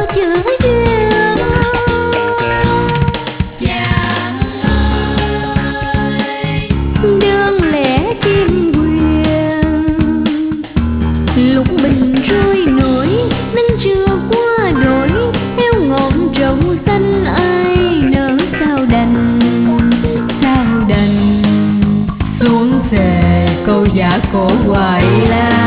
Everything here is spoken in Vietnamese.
chữ duyên. Chàng ơi, Đơn lẻ chim quyền, lúc mình trôi nổi nắng chưa qua đổi, theo ngọn trầu xanh ai nỡ sao đành, sao đành. xuống thề câu giả cổ hoài la.